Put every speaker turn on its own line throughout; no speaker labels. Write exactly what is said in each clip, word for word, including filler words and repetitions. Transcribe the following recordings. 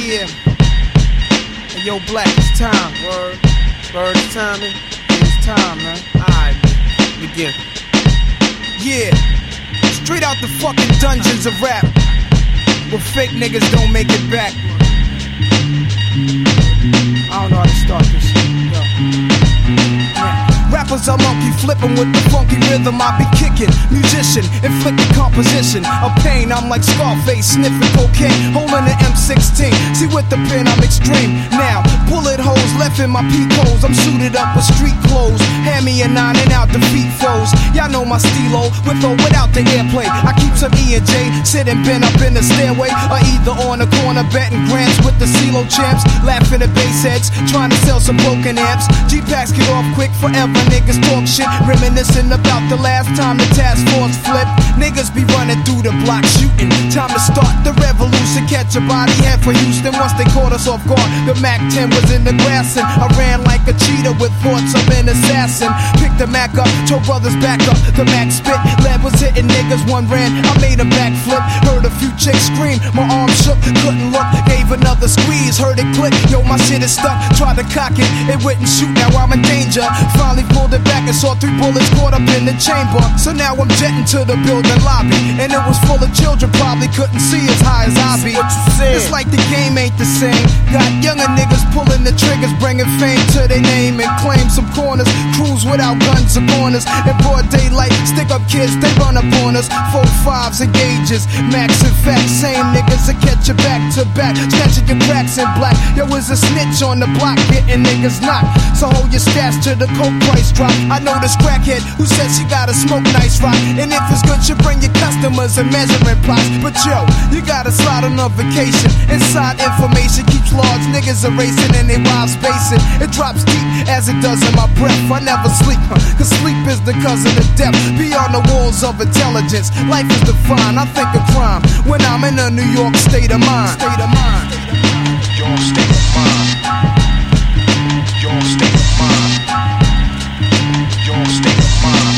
Yeah. Hey, yo, Black, it's time. Word. Word, it's time, man. It's time, man. Alright, man. Begin. Yeah. Straight out the fucking dungeons of rap, where fake niggas don't make it back. I don't know how to start this shit. Yo. Yeah. Rappers are monkey flipping with the funky rhythm I be kicking. Musician, inflicting composition of pain. I'm like Scarface, sniffing cocaine, holding an M sixteen. See with the pen I'm extreme. Now, bullet holes left in my peak holes. I'm suited up with street clothes. Hand me a nine and out defeat foes. Y'all know my stilo, with or without the airplay. I keep some E and J, sitting bent up in the stairway, or either on the corner betting grants with the CeeLo champs. Laughing at bass heads, trying to sell some broken amps. G-Packs get off quick forever. Niggas talk shit, reminiscing about the last time the task force flipped. Niggas be running through the block shooting. Time to start the revolution. Catch a body head for Houston once they caught us off guard. The Mac ten was in the grass and I ran like a cheetah with thoughts of an assassin. Picked the Mac up, told brothers back up. The Mac spit, lead was hitting niggas. One ran, I made a backflip. Heard a few chicks scream, my arm shook, couldn't look. Gave another squeeze, heard it click. Yo, my shit is stuck. Tried to cock it, it wouldn't shoot. Now I'm in danger. Finally pulled it back and saw three bullets caught up in the chamber. So now I'm jetting to the building lobby, and it was full of children, probably couldn't see as high as I be. It's like the game ain't the same. Got younger niggas pulling the triggers, bringing fame to their name and claim some corners. Crews without guns or corners. In broad daylight, stick up kids, they run up on us. Four fives and gauges, max and facts. Same niggas that catch you back to back, snatching your cracks in black. Yo, is a snitch on the block, getting niggas knocked. So hold your stats to the coke price drop. I know this crackhead who says she gotta smoke nice rock, and if it's good, you bring your customers and measuring plots. But yo, you gotta slide on a vacation. Inside information keeps large niggas erasing and they wives spacing. It drops deep as it does in my breath. I never sleep, huh? Cause sleep is the cousin of death. Beyond the walls of intelligence, life is defined. I think of crime when I'm in a New York state of mind. State of mind.
Your state of mind. Your state of mind. Your state of mind.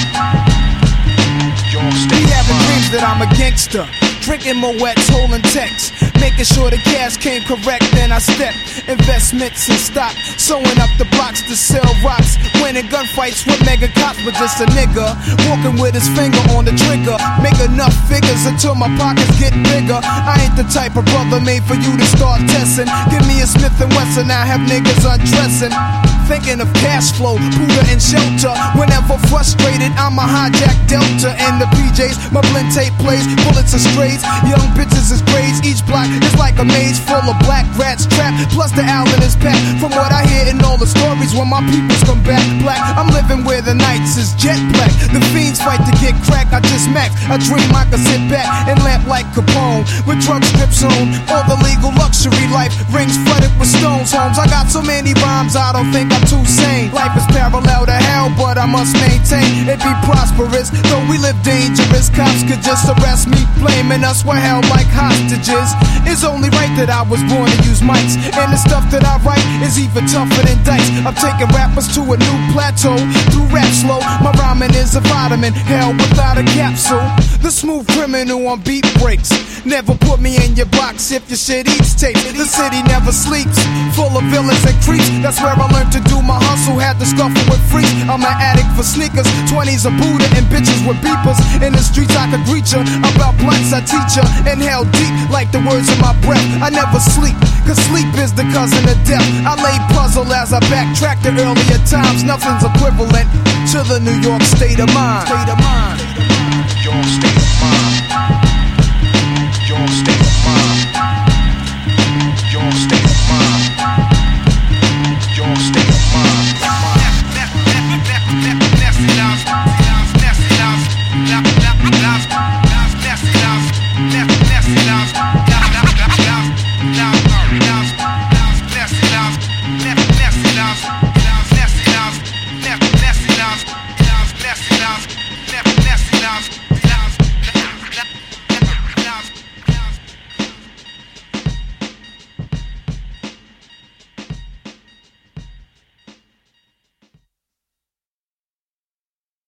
Your state
Be
of
having
mind.
dreams that I'm a gangster, drinking Moet's, holding texts, making sure the cash came correct. Then I step investments in stock, sewing up the blocks to sell rocks, winning gunfights with mega cops. But just a nigga walking with his finger on the trigger, make enough figures until my pockets get bigger. I ain't the type of brother made for you to start testing. Give me a Smith and Wesson, I have niggas undressing. Thinking of cash flow, Buddha and shelter. Whenever frustrated, I'm a hijack Delta and the P Js. My blend tape plays, bullets are strays. Young bitches is grades. Each block is like a maze full of black rats trapped. Plus the Allen is packed. From what I hear in all the stories, when my peoples come back black, I'm living where the nights is jet black. The fiends fight to get crack. I just max. I dream I could sit back and lamp like Capone with drug strips on. All the legal luxury life rings flooded with stones. Homes. I got so many rhymes, I don't think I'm too sane. Life is parallel to hell, but I must maintain it be prosperous. Though we live dangerous, cops could just arrest me, blaming us we're held like hostages. It's only right that I was born to use mics, and the stuff that I write is even tougher than dice. I'm taking rappers to a new plateau through rap slow. My rhyming is a vitamin, hell without a capsule. The smooth criminal on beat breaks. Never put me in your box if your shit eats tape. The city never sleeps, full of villains and creeps. That's where I learned to do my hustle, had to scuffle with freaks. I'm an addict for sneakers, twenties of Buddha and bitches with beepers. In the streets I could greet ya, about blunts I teach ya. Inhale deep like the words in my breath. I never sleep, cause sleep is the cousin of death. I lay puzzle as I backtrack to earlier times. Nothing's equivalent to the New York state of mind. State of mind.
Your state of mind.